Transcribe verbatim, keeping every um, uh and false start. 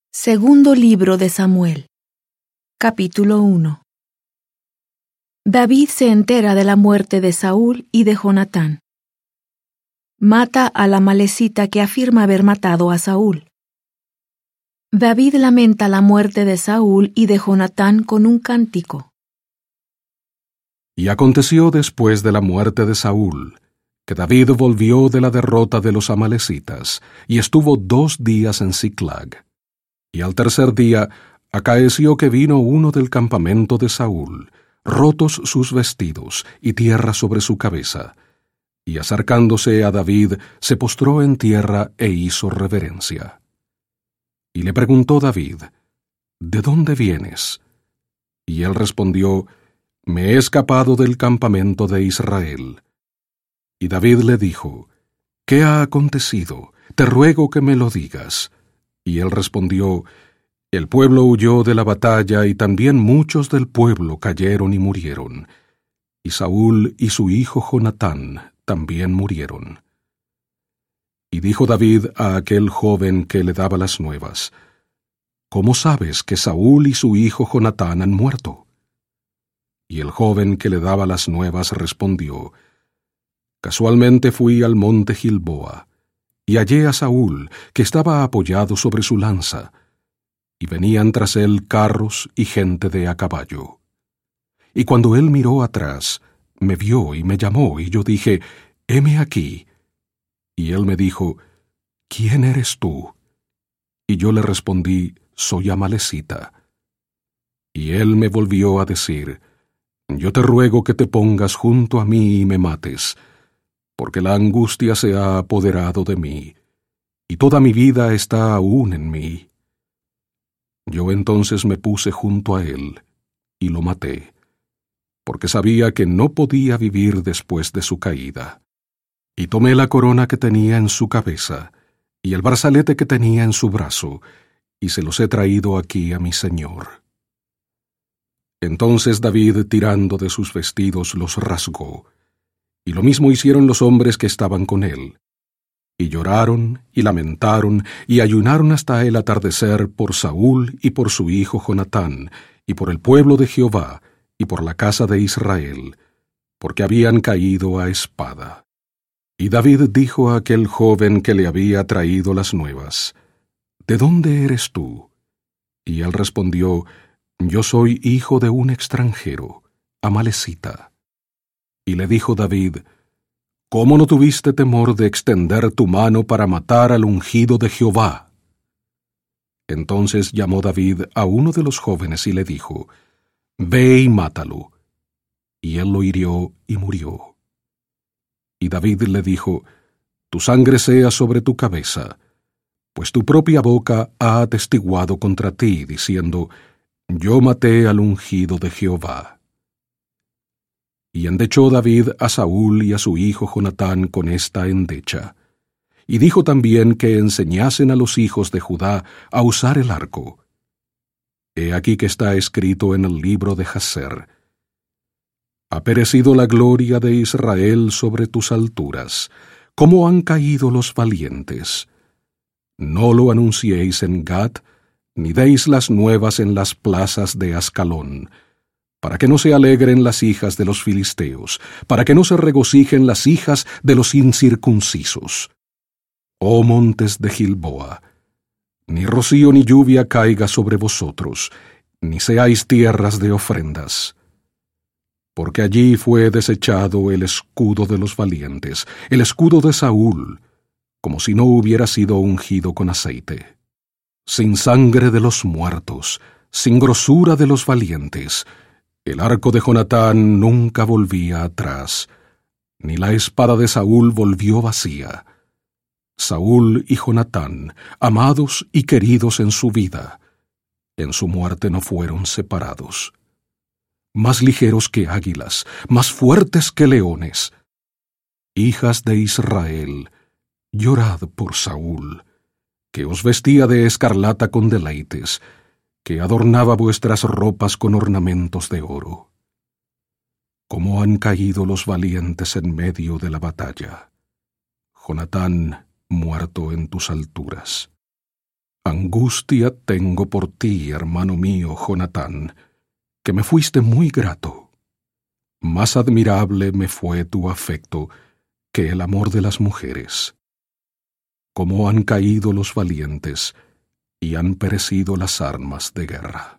Segundo libro de Samuel, capítulo uno. David se entera de la muerte de Saúl y de Jonatán. Mata a la amalecita que afirma haber matado a Saúl. David lamenta la muerte de Saúl y de Jonatán con un cántico. Y aconteció después de la muerte de Saúl, que David volvió de la derrota de los amalecitas, y estuvo dos días en Siclag. Y al tercer día acaeció que vino uno del campamento de Saúl, rotos sus vestidos y tierra sobre su cabeza, y acercándose a David se postró en tierra e hizo reverencia. Y le preguntó David, ¿de dónde vienes? Y él respondió, Me he escapado del campamento de Israel. Y David le dijo, ¿qué ha acontecido? Te ruego que me lo digas. Y él respondió, El pueblo huyó de la batalla y también muchos del pueblo cayeron y murieron. Y Saúl y su hijo Jonatán también murieron. Y dijo David a aquel joven que le daba las nuevas, ¿Cómo sabes que Saúl y su hijo Jonatán han muerto? Y el joven que le daba las nuevas respondió, Casualmente fui al monte Gilboa, y hallé a Saúl, que estaba apoyado sobre su lanza, y venían tras él carros y gente de a caballo. Y cuando él miró atrás, me vio y me llamó, y yo dije, heme aquí. Y él me dijo, ¿quién eres tú? Y yo le respondí, soy amalecita. Y él me volvió a decir, yo te ruego que te pongas junto a mí y me mates, porque la angustia se ha apoderado de mí, y toda mi vida está aún en mí. Yo entonces me puse junto a él, y lo maté, porque sabía que no podía vivir después de su caída. Y tomé la corona que tenía en su cabeza, y el brazalete que tenía en su brazo, y se los he traído aquí a mi señor. Entonces David, tirando de sus vestidos, los rasgó, y lo mismo hicieron los hombres que estaban con él. Y lloraron, y lamentaron, y ayunaron hasta el atardecer por Saúl y por su hijo Jonatán, y por el pueblo de Jehová, y por la casa de Israel, porque habían caído a espada. Y David dijo a aquel joven que le había traído las nuevas, ¿de dónde eres tú? Y él respondió, Yo soy hijo de un extranjero, amalecita. Y le dijo David, ¿cómo no tuviste temor de extender tu mano para matar al ungido de Jehová? Entonces llamó David a uno de los jóvenes y le dijo, Ve y mátalo. Y él lo hirió y murió. Y David le dijo, Tu sangre sea sobre tu cabeza, pues tu propia boca ha atestiguado contra ti, diciendo, Yo maté al ungido de Jehová. Y endechó David a Saúl y a su hijo Jonatán con esta endecha. Y dijo también que enseñasen a los hijos de Judá a usar el arco. He aquí que está escrito en el libro de Jaser. Ha perecido la gloria de Israel sobre tus alturas. ¿Cómo han caído los valientes? No lo anunciéis en Gat, ni deis las nuevas en las plazas de Ascalón, para que no se alegren las hijas de los filisteos, para que no se regocijen las hijas de los incircuncisos. Oh montes de Gilboa, ni rocío ni lluvia caiga sobre vosotros, ni seáis tierras de ofrendas. Porque allí fue desechado el escudo de los valientes, el escudo de Saúl, como si no hubiera sido ungido con aceite. Sin sangre de los muertos, sin grosura de los valientes, el arco de Jonatán nunca volvía atrás, ni la espada de Saúl volvió vacía. Saúl y Jonatán, amados y queridos en su vida, en su muerte no fueron separados. Más ligeros que águilas, más fuertes que leones. Hijas de Israel, llorad por Saúl, que os vestía de escarlata con deleites, que adornaba vuestras ropas con ornamentos de oro. Cómo han caído los valientes en medio de la batalla. Jonatán muerto en tus alturas. Angustia tengo por ti, hermano mío, Jonatán, que me fuiste muy grato. Más admirable me fue tu afecto que el amor de las mujeres. Cómo han caído los valientes y han perecido las armas de guerra.